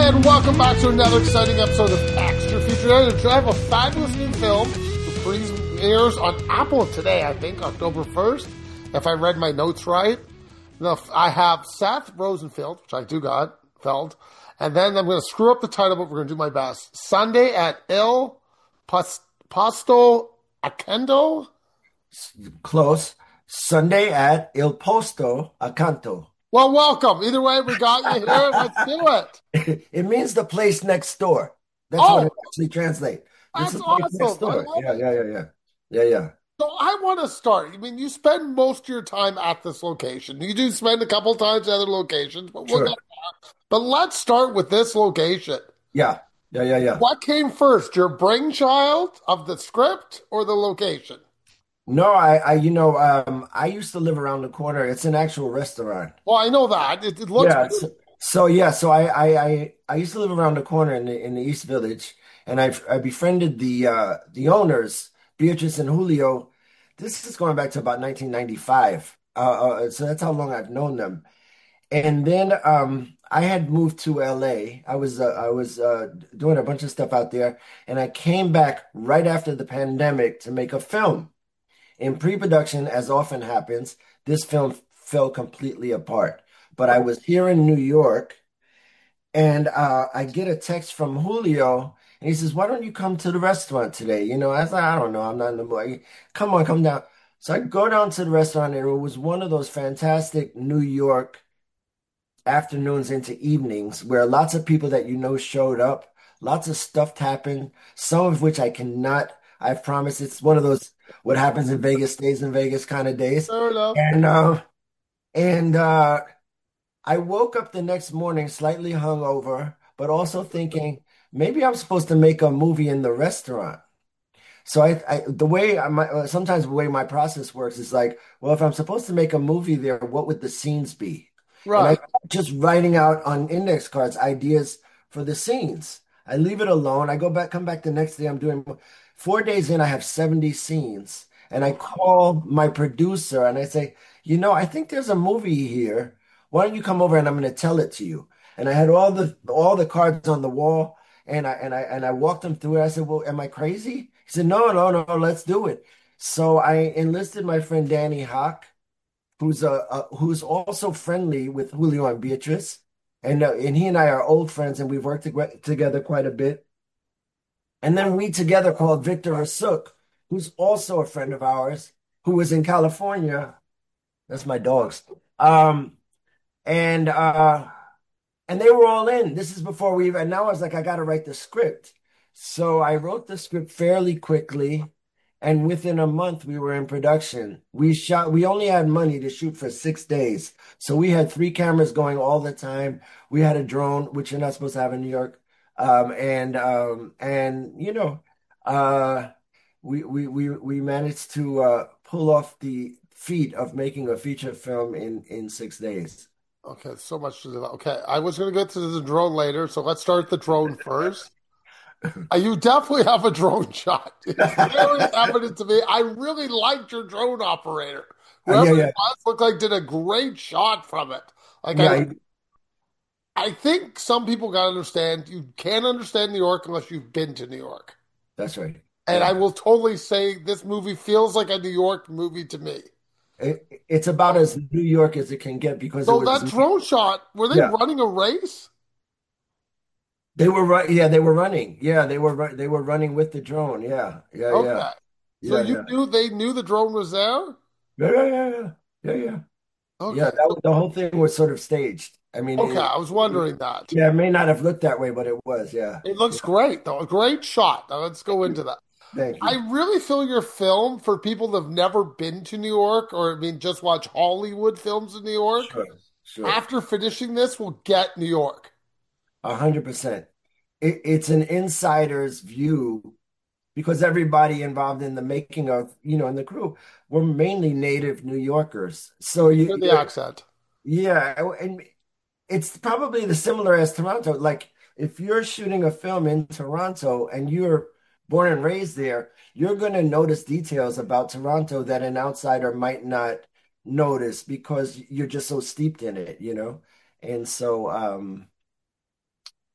And welcome back to another exciting episode of Extra Feature Editor. I have a fabulous new film that premieres on Apple today, I think, October 1st, if I read my notes right. Now, I have Seth Rosenfeld, which I do got, and then I'm going to screw up the title, but we're going to do my best. Sunday at Il Posto Accanto. Close. Sunday at Il Posto Accanto. Well, welcome. Either way, we got you here. Let's do it. It means the place next door. That's what Oh, it actually translates. It's that's the place next awesome. I door. love Yeah, it. yeah, yeah, yeah. Yeah, yeah. So I want to start. I mean, you spend most of your time at this location. You do spend a couple times at other locations, but we'll get. Sure. But let's start with this location. Yeah. Yeah, yeah, yeah. What came first, your brainchild of the script or the location? No, I used to live around the corner. It's an actual restaurant. Well, I know that it looks. Yeah. So I used to live around the corner in the East Village, and I befriended the owners, Beatrice and Julio. This is going back to about 1995. So that's how long I've known them. And then I had moved to LA. I was doing a bunch of stuff out there, and I came back right after the pandemic to make a film. In pre-production, as often happens, this film fell completely apart. But I was here in New York, and I get a text from Julio, and he says, "Why don't you come to the restaurant today?" I was like, "I don't know. I'm not in the mood. Come on, come down." So I go down to the restaurant, and it was one of those fantastic New York afternoons into evenings where lots of people that showed up, lots of stuff happened, some of which I cannot, I've promised it's one of those what happens in Vegas stays in Vegas kind of days. Fair enough. And I woke up the next morning slightly hungover, but also thinking maybe I'm supposed to make a movie in the restaurant. So the way sometimes the way my process works is like, well, if I'm supposed to make a movie there, what would the scenes be? And I Right. just writing out on index cards ideas for the scenes. I leave it alone. I go back, come back the next day. I'm doing 4 days in, I have 70 scenes. And I call my producer and I say, I think there's a movie here. Why don't you come over and I'm going to tell it to you? And I had all the cards on the wall and I walked him through it. I said, "Well, am I crazy?" He said, "No, no, no, let's do it." So I enlisted my friend Danny Hawk, who's also friendly with Julio and Beatrice, and he and I are old friends, and we've worked together quite a bit. And then we together called Victor Asuk, who's also a friend of ours, who was in California. That's my dogs. Um, and they were all in. This is before and now I was like, I got to write the script. So I wrote the script fairly quickly. And within a month, we were in production. We only had money to shoot for 6 days. So we had three cameras going all the time. We had a drone, which you're not supposed to have in New York. And uh, we managed to pull off the feat of making a feature film in 6 days. Okay, so much to do. Okay, I was going to get to the drone later, so let's start the drone first. You definitely have a drone shot. It's very evident to me. I really liked your drone operator. Yeah, Whoever it yeah, was looked like did a great shot from it. Like yeah. I think some people got to understand you can't understand New York unless you've been to New York. That's right. And I Yeah. will totally say this movie feels like a New York movie to me. It's about as New York as it can get because it So was, that drone shot, were they yeah, running a race? they were right. Yeah, they were running. Yeah, they were running with the drone. Yeah, yeah, yeah, Okay. So yeah, you yeah, knew they knew the drone was there? yeah, yeah, yeah, yeah, yeah, yeah. Yeah, Okay. the whole thing was sort of staged. I mean, Okay, I was wondering that. yeah, it may not have looked that way, but it was. Yeah, It looks great, though. A great shot. Now let's go into that. thank I you. really feel your film for people that have never been to New York or I mean just watch Hollywood films in New York. Sure, sure. After finishing this, will get New York. 100%. It's an insider's view because everybody involved in the making of, in the crew were mainly native New Yorkers. So Hear the accent. yeah, and it's probably the similar as Toronto. Like if you're shooting a film in Toronto and you're born and raised there, you're going to notice details about Toronto that an outsider might not notice because you're just so steeped in it. And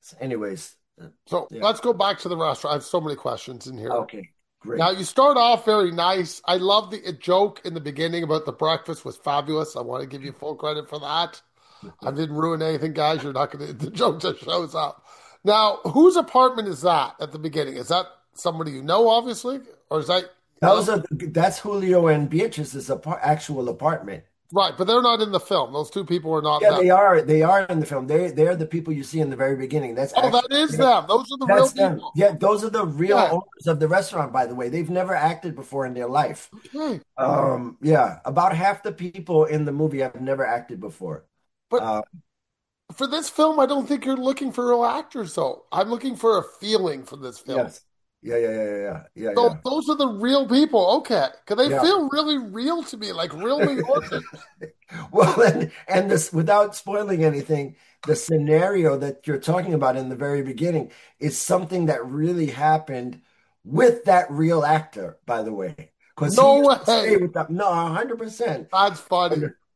Anyways, So yeah. let's go back to the restaurant. I have so many questions in here. Okay, Now, great. you start off very nice. I love the joke in the beginning about the breakfast was fabulous. I want to give you full credit for that. I didn't ruin anything, guys. You're not going to, the joke just shows up. Now, whose apartment is that at the beginning? Is that somebody you know, obviously? Or is that, That's Julio and Beatrice's actual apartment. right, but they're not in the film. Those two people are not Yeah, them. they are in the film. They're the people you see in the very beginning. Oh, that is them. Those are the real That's them. people. Yeah, those are the real Yeah. owners of the restaurant, by the way. They've never acted before in their life. Okay. Yeah, about half the people in the movie have never acted before. But Uh, for this film, I don't think you're looking for real actors, though. I'm looking for a feeling for this film. yes. Yeah, So yeah. those are the real people. Okay. Because they Yeah. feel really real to me, like real New Yorkers. Well, and this, without spoiling anything, the scenario that you're talking about in the very beginning is something that really happened with that real actor, by the way, because he No used to stay way. with them. No, 100%. That's funny. And,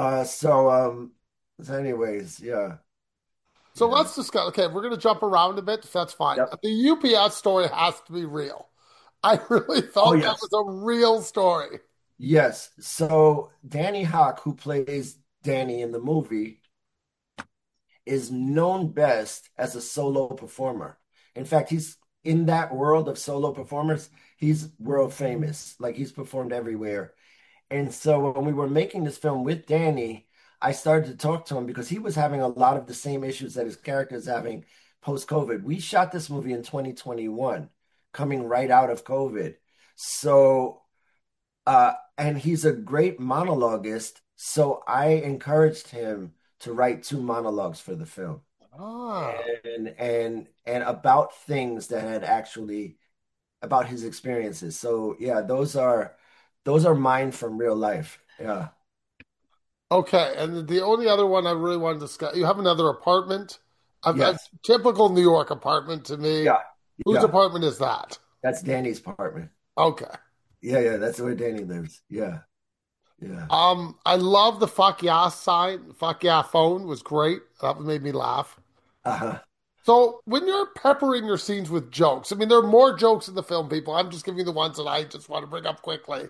so anyways, yeah, So yeah, let's discuss. Okay, we're going to jump around a bit. If that's fine. yep. The UPS story has to be real. I really Oh, thought that yes, was a real story. yes. So Danny Hawk, who plays Danny in the movie, is known best as a solo performer. In fact, he's in that world of solo performers, he's world famous. Like he's performed everywhere. And so when we were making this film with Danny, I started to talk to him because he was having a lot of the same issues that his character is having post-COVID. We shot this movie in 2021, coming right out of COVID. So and he's a great monologuist. So I encouraged him to write two monologues for the film Ah. and about things that had actually about his experiences. So yeah, those are mine from real life. Yeah. Okay, and the only other one I really want to discuss, you have another apartment, a Yes. typical New York apartment to me. Yeah. Whose Yeah. apartment is that? That's Danny's apartment. Okay. Yeah, yeah, that's where Danny lives. Yeah. Yeah. I love the fuck yeah sign. Fuck yeah phone was great. That made me laugh. Uh-huh. So when you're peppering your scenes with jokes, I mean, there are more jokes in the film, people. I'm just giving you the ones that I just want to bring up quickly.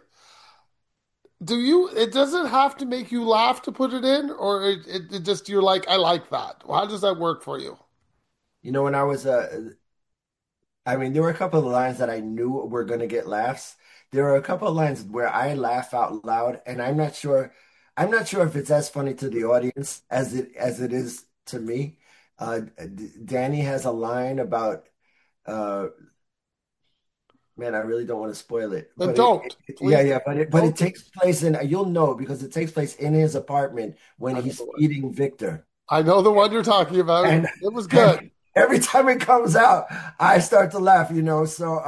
It doesn't have to make you laugh to put it in, or it just, you're like, I like that. How does that work for you? When I was I mean, there were a couple of lines that I knew were going to get laughs. There are a couple of lines where I laugh out loud, and I'm not sure if it's as funny to the audience as it is to me. Danny has a line about, uh, man, I really don't want to spoil it, Then but don't. yeah, Please yeah, but it don't. takes place in, you'll know because it takes place in his apartment when I know he's the one. feeding Victor. I know the one you're talking about. And It was good. and every time it comes out, I start to laugh. So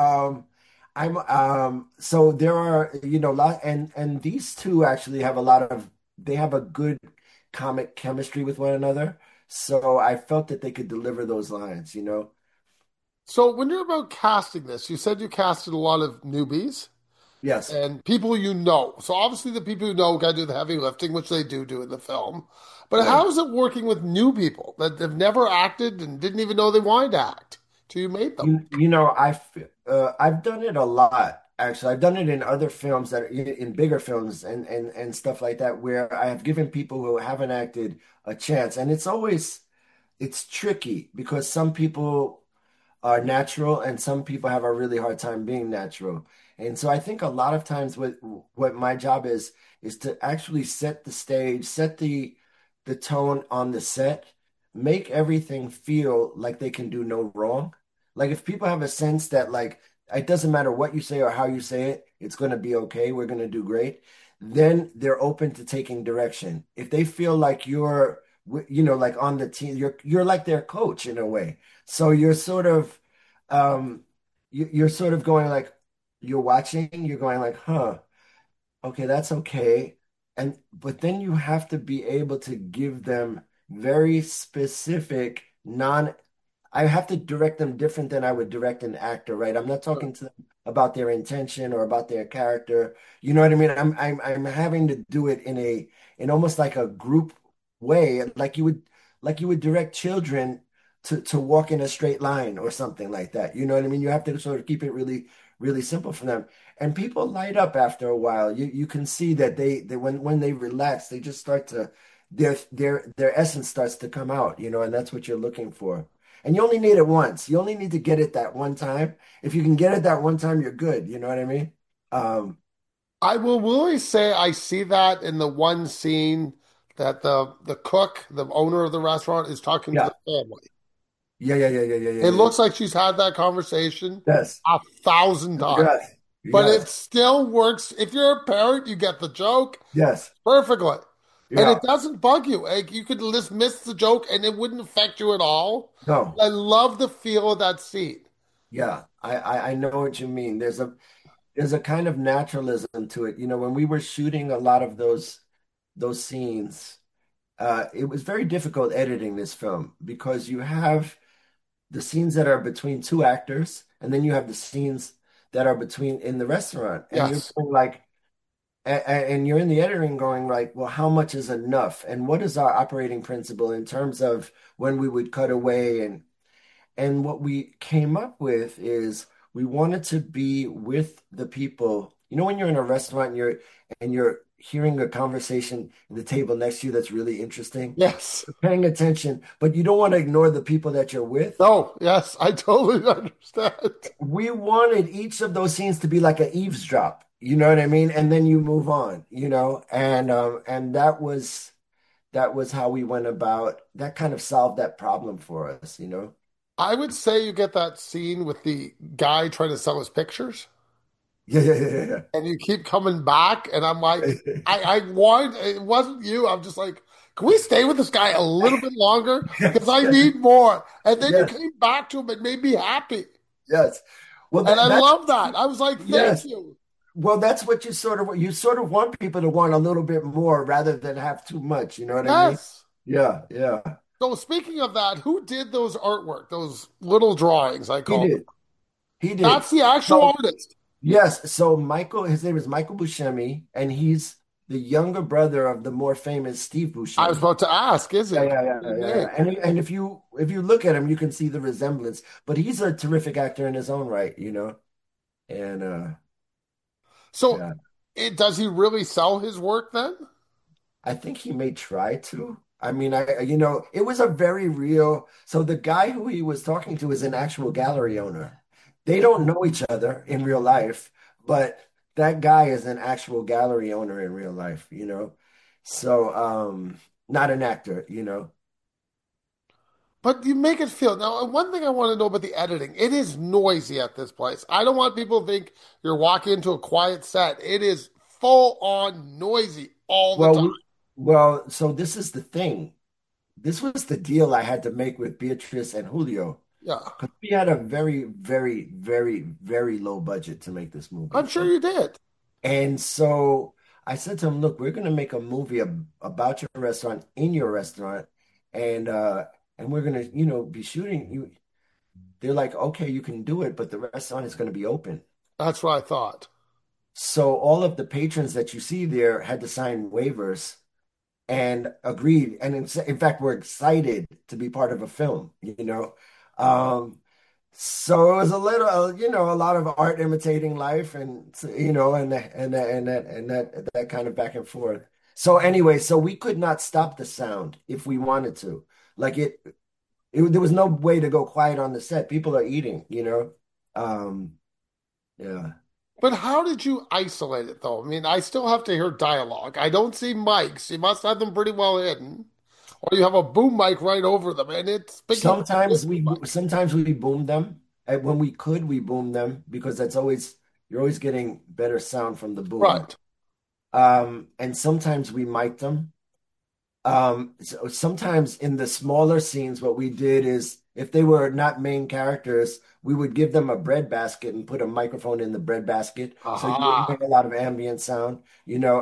so there are, lot and these two actually have a lot of they have a good comic chemistry with one another. So I felt that they could deliver those lines. So when you're about casting this, you said you casted a lot of newbies Yes. and people you know. So obviously the people you know got to do the heavy lifting, which they do in the film. But Right. how is it working with new people that have never acted and didn't even know they wanted to act till you made them? I've done it a lot actually. I've done it in other films that are in bigger films and stuff like that where I have given people who haven't acted a chance, and it's tricky because some people are natural and some people have a really hard time being natural. And so I think a lot of times what my job is to actually set the stage, set the tone on the set, make everything feel like they can do no wrong. Like if people have a sense that like it doesn't matter what you say or how you say it, it's going to be okay, we're going to do great, then they're open to taking direction. If they feel like like on the team, you're like their coach in a way. So um, you're sort of going like, you're watching, you're going like, huh, okay, that's okay. But then you have to be able to give them very specific I have to direct them different than I would direct an actor, right? I'm not talking to them about their intention or about their character. You know what I mean? I'm having to do it in almost like a group way, like you would direct children to walk in a straight line or something like that. You know what I mean? You have to sort of keep it really simple for them. And people light up after a while. You can see that they when they relax, they just start to their essence starts to come out, you know, and that's what you're looking for. And you only need it once. You only need to get it that one time. If you can get it that one time, you're good. You know what I mean? Um, I will really say I see that in the one scene that the cook, the owner of the restaurant, is talking to yeah, the family. yeah, It yeah. looks like she's had that conversation Yes, 1,000 times. yes, But it yes, still works. If you're a parent, you get the joke yes, perfectly. And yeah. it doesn't bug you. Like you could just miss the joke and it wouldn't affect you at all. No, I love the feel of that scene. yeah. I know what you mean. There's a kind of naturalism to it. You know, when we were shooting a lot of those scenes, it was very difficult editing this film because you have the scenes that are between two actors, and then you have the scenes that are between in the restaurant, and you're Yes. going like, and you're in the editing going like, well, how much is enough, and what is our operating principle in terms of when we would cut away, and what we came up with is we wanted to be with the people. You know, when you're in a restaurant and you're hearing a conversation at the table next to you that's really interesting, Yes. you're paying attention, but you don't want to ignore the people that you're with. No, yes, I totally understand. We wanted each of those scenes to be like an eavesdrop, you know what I mean? And then you move on, you know, and that was how we went about that kind of solved that problem for us, you know? I would say you get that scene with the guy trying to sell his pictures, Yeah. and you keep coming back, and I'm like, I want it wasn't you. I'm just like, can we stay with this guy a little bit longer? Because Yes, I yes, need more. And then you yes, came back to him and made me happy. yes. Well, And I that's love that. I was like, thank yes. you. Well, that's what you sort of want people to want a little bit more rather than have too much. You know what I mean? Yes. Yeah, yeah. So speaking of that, who did those artwork, those little drawings, I He call them? did. He did. That's the actual So artist. yes. So Michael, his name is Michael Buscemi, and he's the younger brother of the more famous Steve I was Buscemi. about to ask, is Yeah, he? yeah, yeah, yeah, yeah. And if you look at him, you can see the resemblance. But he's a terrific actor in his own right, you know. And So yeah. does he really sell his work then? I think he may try to. I mean, it was a very real. So the guy who he was talking to is an actual gallery owner. They don't know each other in real life, but that guy is an actual gallery owner in real life, you know. So, not an actor, you know. But you make it feel. Now, one thing I want to know about the editing, it is noisy at this place. I don't want people to think you're walking into a quiet set. It is full on noisy all the Well, time. so this is the thing. This was the deal I had to make with Beatrice and Julio Yeah, because we had a very, very, very, very low budget to make this movie. I'm sure you did. And so I said to him, look, we're going to make a movie about your restaurant in your restaurant and we're going to, be shooting you. They're like, okay, you can do it, but the restaurant is going to be open. That's what I thought. So all of the patrons that you see there had to sign waivers and agreed. And in fact, we're excited to be part of a film, you know. Um, So it was a little, a lot of art imitating life, and and that kind of back and forth. So anyway, so we could not stop the sound if we wanted to. Like there was no way to go quiet on the set. People are eating, you know. Yeah. But how did you isolate it though? I mean, I still have to hear dialogue. I don't see mics. You must have them pretty well hidden. Or you have a boom mic right over them and it's picking up the Sometimes boom we mic. sometimes we boom them. And when we could, we boom them because you're always getting better sound from the boom. Right. And sometimes we mic them. So sometimes in the smaller scenes, what we did is if they were not main characters, we would give them a bread basket and put a microphone in the bread basket. So you were Aha. hearing a lot of ambient sound, you know.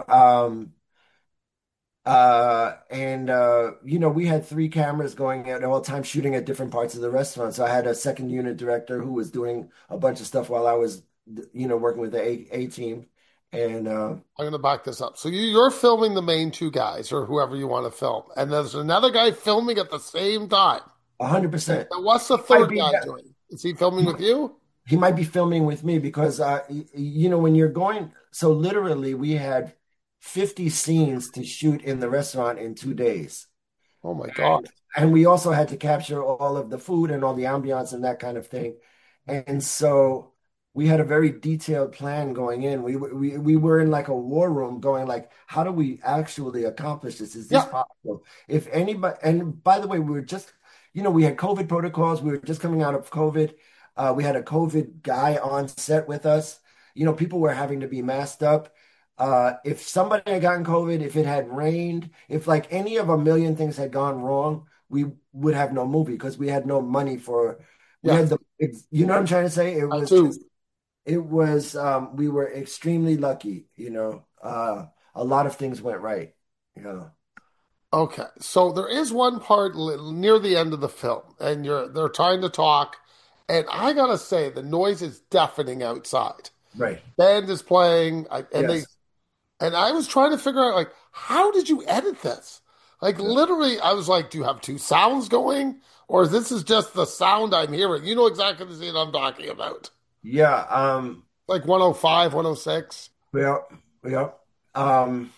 We had three cameras going at all times shooting at different parts of the restaurant. So I had a second unit director who was doing a bunch of stuff while I was, working with the A team. And I'm going to back this up. So you're filming the main two guys or whoever you want to film. And there's another guy filming at the same time. 100%. And what's the Might third be guy doing? Is he filming with you? he might be filming with me because when you're going, so literally we had 50 scenes to shoot in the restaurant in 2 days. Oh my God. And we also had to capture all of the food and all the ambiance and that kind of thing. And so we had a very detailed plan going in. We were in like a war room going like, how do we actually accomplish this? Is this Yeah. possible? If anybody, and by the way, we were just, we had COVID protocols. We were just coming out of COVID. We had a COVID guy on set with us. People were having to be masked up. If somebody had gotten COVID, if it had rained, if like any of a million things had gone wrong, we would have no movie because we had no money for, we Yeah. had you know what I'm trying to say? It I was too. just, we were extremely lucky, a lot of things went right, you know. Okay. So there is one part near the end of the film, and they're trying to talk, and I gotta say the noise is deafening outside. Right. Band is playing, Yes. and I was trying to figure out like how did you edit this? Like literally, I was like, do you have two sounds going, or this is just the sound I'm hearing? You know exactly the scene I'm talking about, Yeah. like 105, 106. Well, yeah. Um,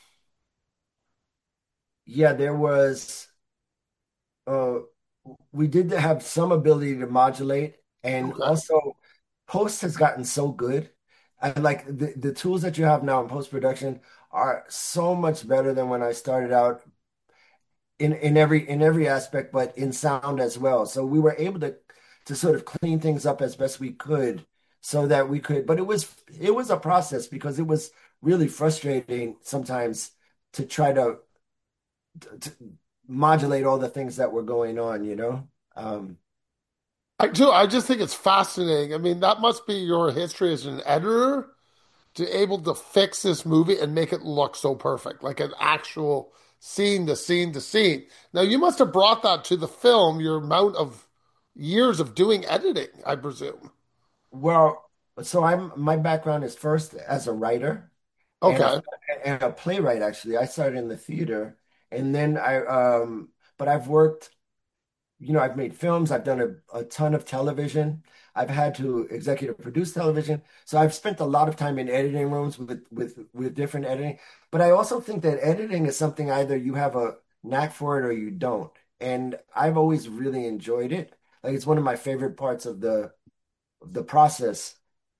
yeah, there was, uh, we did have some ability to modulate, and Okay. also post has gotten so good. I like the tools that you have now in post production are so much better than when I started out in every aspect, but in sound as well. So we were able to sort of clean things up as best we could so that we could, but it was a process because it was really frustrating sometimes to try to modulate all the things that were going on. I do. I just think it's fascinating. I mean, that must be your history as an editor to able to fix this movie and make it look so perfect, like an actual scene to scene to scene. Now, you must have brought that to the film, your amount of years of doing editing, I presume. Well, so my background is first as a writer and a Okay. and a playwright actually. I started in the theater and then but I've worked, I've made films, I've done a ton of television. I've had to executive produce television. So I've spent a lot of time in editing rooms with different editing. But I also think that editing is something either you have a knack for it or you don't. And I've always really enjoyed it. Like it's one of my favorite parts of the process.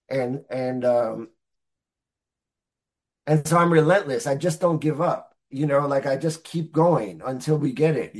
And so I'm relentless. I just don't give up. Like I just keep going until we get it,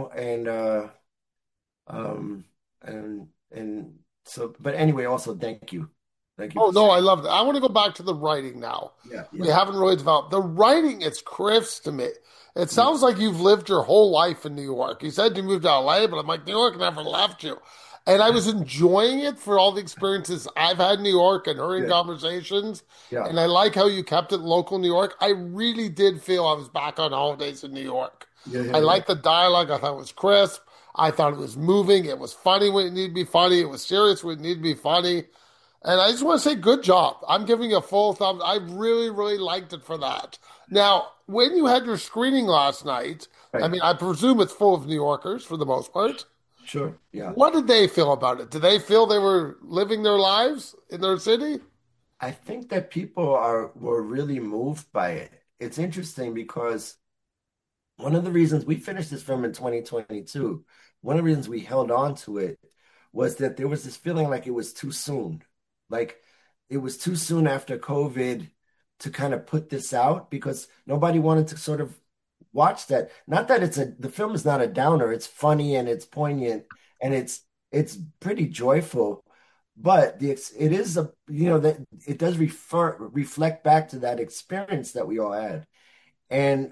um, and so, but anyway, also thank you. Thank you Oh for no, saying. I love that. I want to go back to the writing now. Yeah, We yeah, haven't really developed the writing. It's crisp to me. It yeah, sounds like you've lived your whole life in New York. You said you moved to LA, but I'm like, New York never left you. And I was enjoying it for all the experiences I've had in New York and hearing yeah, conversations. yeah, And I like how you kept it local New York. I really did feel I was back on holidays in New York. yeah, I yeah, yeah, liked the dialogue. I thought it was crisp. I thought it was moving. It was funny when it needed to be funny. It was serious when it needed to be funny. And I just want to say, good job. I'm giving you a full thumbs. I really, really liked it for that. Now, when you had your screening last night, I right. mean, I presume it's full of New Yorkers for the most part. Sure. Yeah. What did they feel about it? Did they feel they were living their lives in their city? I think that people were really moved by it. It's interesting because one of the reasons we finished this film in 2022, one of the reasons we held on to it was that there was this feeling like it was too soon. Like it was too soon after COVID to kind of put this out because nobody wanted to sort of watch that. Not that the film is not a downer, it's funny and it's poignant and it's pretty joyful, but it is that it does reflect back to that experience that we all had. And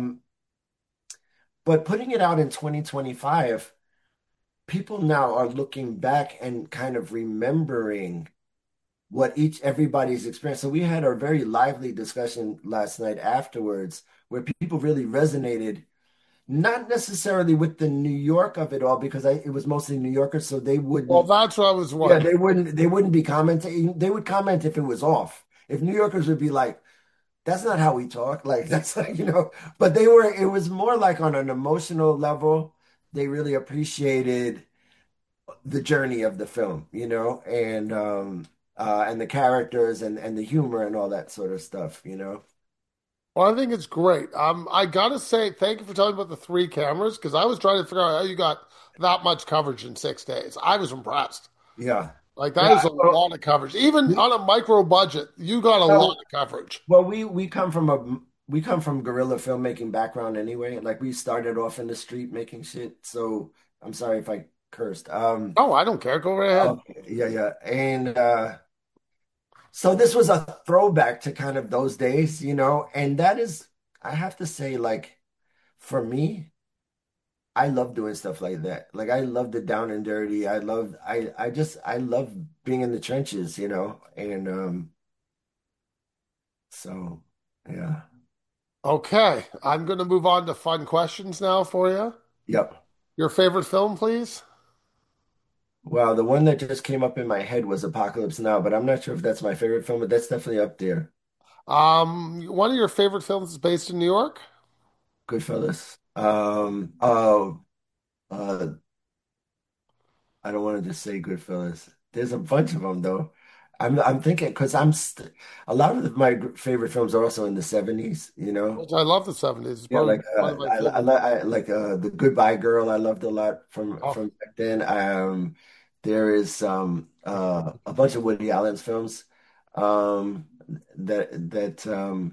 but putting it out in 2025, people now are looking back and kind of remembering what everybody's experience. So we had a very lively discussion last night afterwards where people really resonated, not necessarily with the New York of it all, because it was mostly New Yorkers, so they Well, wouldn't, that's what I was yeah, wondering. they wouldn't be commenting. They would comment if it was off. If New Yorkers would be like, that's not how we talk. Like that's like, but it was more like on an emotional level. They really appreciated. the journey of the film, and the characters and the humor and all that sort of stuff. Well, I think it's great. I gotta say, thank you for telling me about the three cameras because I was trying to figure out how you got that much coverage in 6 days. I was impressed. Yeah. Like Yeah. that is a Well, lot of coverage. Even we, on a micro budget, you got a lot well, of coverage. we come from guerrilla filmmaking background anyway. Like we started off in the street making shit. So I'm sorry if I cursed. Oh, I don't care. Go right ahead. Okay, yeah, yeah. And so this was a throwback to kind of those days. And that is, I have to say, like, for me, I love doing stuff like that. Like I love the down and dirty. I love being in the trenches. And so yeah. Okay, I'm going to move on to fun questions now for you. Yep. Your favorite film, please? Wow, the one that just came up in my head was Apocalypse Now, but I'm not sure if that's my favorite film, but that's definitely up there. One of your favorite films is based in New York? Goodfellas. Oh, uh, I don't want to just say Goodfellas. There's a bunch of them though. I'm thinking because a lot of my favorite films are also in the 70s. Which I love the 70s. It's Yeah, probably like one of my favorite. I like The Goodbye Girl. I loved a lot from Oh, from back then. There is a bunch of Woody Allen's films um, that that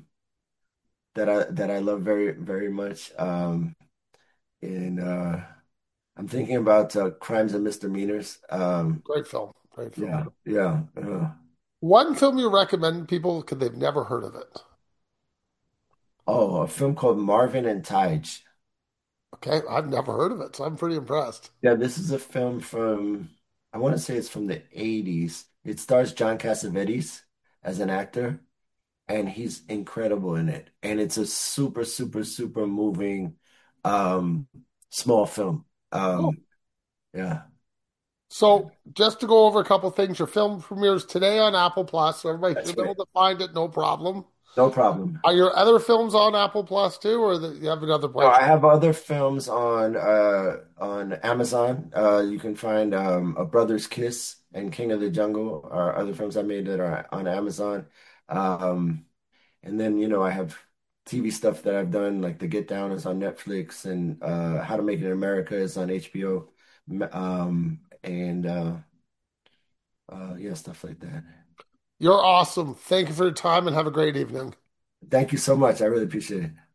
I love very very much. And I'm thinking about Crimes and Misdemeanors. great film. Great film. Yeah, yeah. One film you recommend people because they've never heard of it. Oh, a film called Marvin and Tage. Okay, I've never heard of it, so I'm pretty impressed. Yeah, this is a film from, I want to say it's from the 80s. It stars John Cassavetes as an actor, and he's incredible in it. And it's a super, super, super moving, um, small film. Oh. Yeah, So just to go over a couple things, your film premieres today on Apple Plus, so everybody that's should be able right. to find it, no problem. No problem. Are your other films on Apple Plus too, or you have another No, place? I have other films on Amazon. You can find A Brother's Kiss and King of the Jungle are other films I made that are on Amazon. Um, And then, I have TV stuff that I've done, like The Get Down is on Netflix, and How to Make It in America is on HBO. And yeah, stuff like that. You're awesome. Thank you for your time and have a great evening. Thank you so much. I really appreciate it.